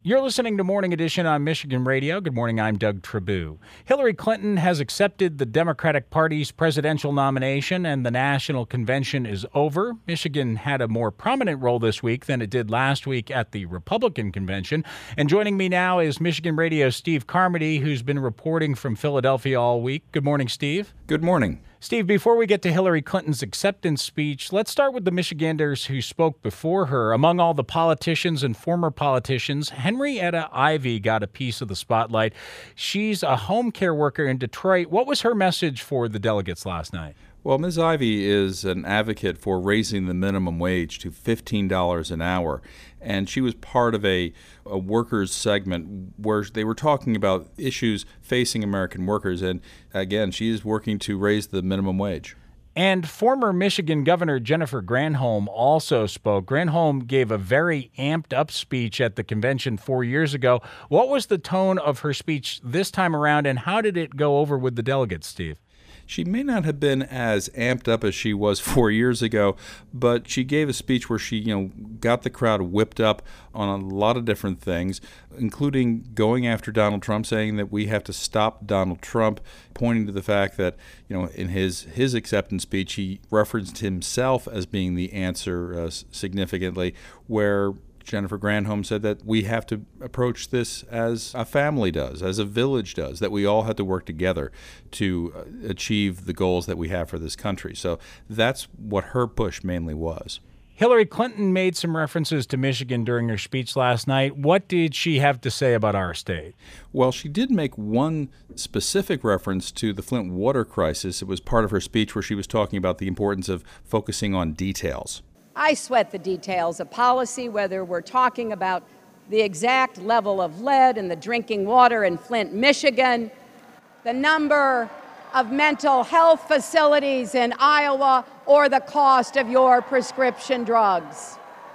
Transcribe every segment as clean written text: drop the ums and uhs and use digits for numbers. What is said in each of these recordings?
You're listening to Morning Edition on Michigan Radio. Good morning, I'm Doug Trabue. Hillary Clinton has accepted the Democratic Party's presidential nomination, and the national convention is over. Michigan had a more prominent role this week than it did last week at the Republican convention. And joining me now is Michigan Radio's Steve Carmody, who's been reporting from Philadelphia all week. Good morning, Steve. Good morning. Steve, before we get to Hillary Clinton's acceptance speech, let's start with the Michiganders who spoke before her. Among all the politicians and former politicians, Henrietta Ivey got a piece of the spotlight. She's a home care worker in Detroit. What was her message for the delegates last night? Well, Ms. Ivey is an advocate for raising the minimum wage to $15 an hour, and she was part of a workers segment where they were talking about issues facing American workers, and again, she is working to raise the minimum wage. And former Michigan Governor Jennifer Granholm also spoke. Granholm gave a very amped-up speech at the convention 4 years ago. What was the tone of her speech this time around, and how did it go over with the delegates, Steve? She may not have been as amped up as she was 4 years ago, but she gave a speech where she, got the crowd whipped up on a lot of different things, including going after Donald Trump, saying that we have to stop Donald Trump, pointing to the fact that, in his acceptance speech, he referenced himself as being the answer significantly, where Jennifer Granholm said that we have to approach this as a family does, as a village does, that we all have to work together to achieve the goals that we have for this country. So that's what her push mainly was. Hillary Clinton made some references to Michigan during her speech last night. What did she have to say about our state? Well, she did make one specific reference to the Flint water crisis. It was part of her speech where she was talking about the importance of focusing on details. I sweat the details of policy, whether we're talking about the exact level of lead in the drinking water in Flint, Michigan, the number of mental health facilities in Iowa, or the cost of your prescription drugs.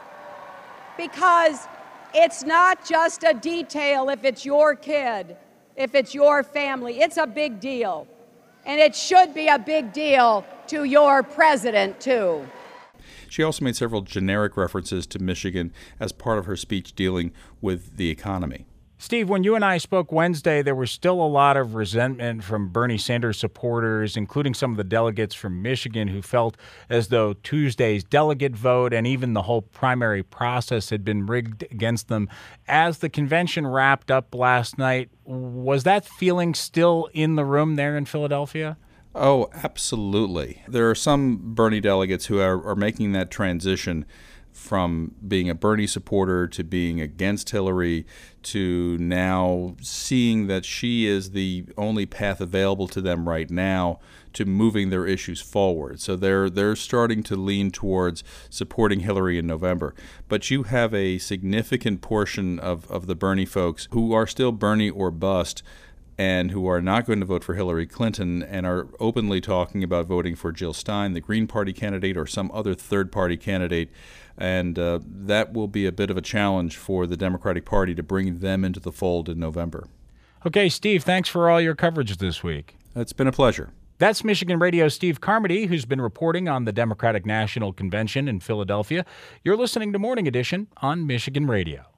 Because it's not just a detail if it's your kid, if it's your family. It's a big deal. And it should be a big deal to your president, too. She also made several generic references to Michigan as part of her speech dealing with the economy. Steve, when you and I spoke Wednesday, there was still a lot of resentment from Bernie Sanders supporters, including some of the delegates from Michigan who felt as though Tuesday's delegate vote and even the whole primary process had been rigged against them. As the convention wrapped up last night, was that feeling still in the room there in Philadelphia? Oh, absolutely. There are some Bernie delegates who are making that transition from being a Bernie supporter to being against Hillary to now seeing that she is the only path available to them right now to moving their issues forward. So they're starting to lean towards supporting Hillary in November. But you have a significant portion of the Bernie folks who are still Bernie or bust, and who are not going to vote for Hillary Clinton and are openly talking about voting for Jill Stein, the Green Party candidate, or some other third-party candidate. And that will be a bit of a challenge for the Democratic Party to bring them into the fold in November. Okay, Steve, thanks for all your coverage this week. It's been a pleasure. That's Michigan Radio's Steve Carmody, who's been reporting on the Democratic National Convention in Philadelphia. You're listening to Morning Edition on Michigan Radio.